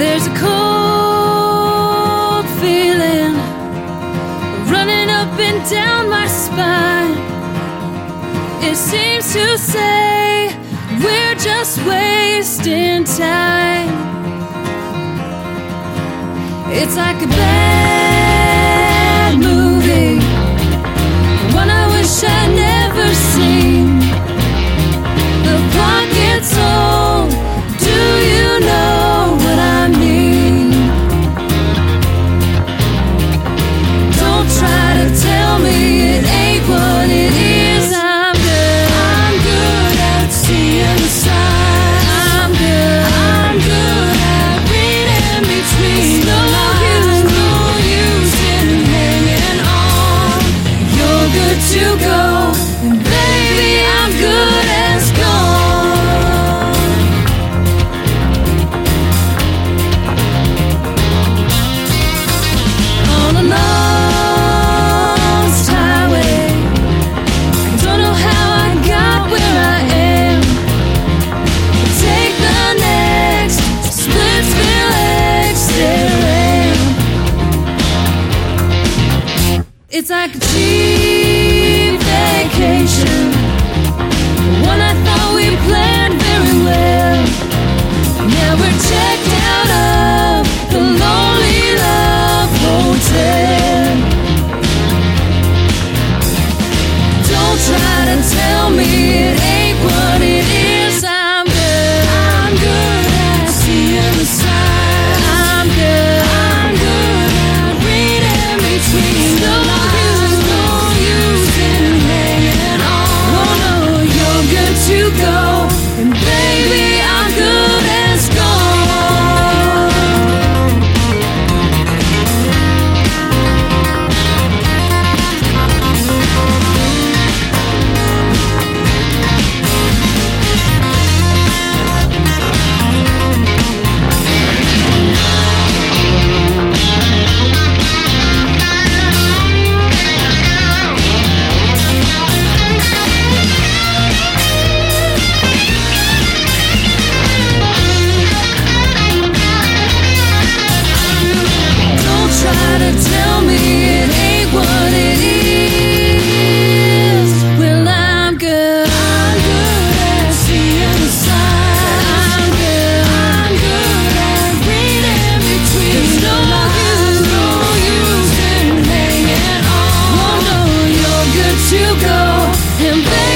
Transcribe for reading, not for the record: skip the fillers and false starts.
There's a cold feeling running up and down my spine. It seems to say we're just wasting time. It's like a bad movie, one I wish I'd never seen. The plot gets old, do you know what I mean? Don't try to tell me it ain't what it is. I'm good at seeing the signs. I'm good at reading between the lines. No use in hanging on. You're good to go, and baby I'm good as gone. On a lost highway, I don't know how I got where I am. Take the next Splitsville exit ramp. It's like a cheap vacation, one I thought we planned very well. Now we're checked out of the Lonely Love Hotel. Don't try to tell me it ain't what it is. I'm good at seeing the signs. I'm good at reading between the lines. No use in hanging on. Oh no, you're good to go, and baby I'm good as gone. Don't try to tell me it ain't what it is. Well, I'm good at seeing the signs. I'm good at reading between the lines. No use in hanging on. Oh no, you're good to go, and baby